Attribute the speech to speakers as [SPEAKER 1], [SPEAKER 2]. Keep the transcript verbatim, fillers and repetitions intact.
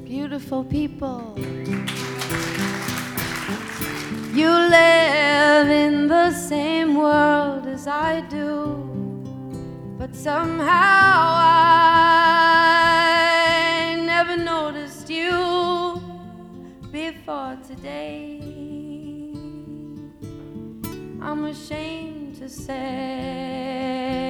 [SPEAKER 1] beautiful people. You live in the same world as I do, but somehow I never noticed you before today. I'm ashamed to say